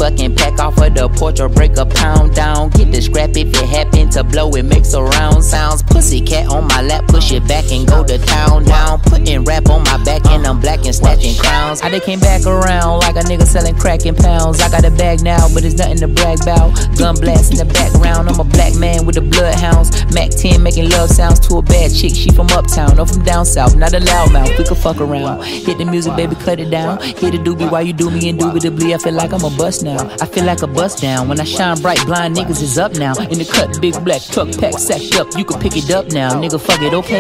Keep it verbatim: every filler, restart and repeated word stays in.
fucking pack off of the porch or break a pound down. Get the scrap if it happen to blow, it makes a round sounds. Pussy cat on my lap, push it back and go to town down. Putting rap on my back and I'm black and snatching crowns. I they came back around like a nigga selling crack in pounds. I got a bag now, but it's nothing to brag about. Gun blast in the background, I'm a black man with the bloodhounds. Mac ten making love sounds to a bad chick, she from uptown or from down south, not a loudmouth, we could fuck around. Hit the music, baby, cut it down. Hit the doobie while you do me indubitably. I feel like I'm a bust now, I feel like a bust down. When I shine bright, blind niggas is up now. In the cut, big black truck pack sacked up, you can pick it up now. Nigga, fuck it, okay?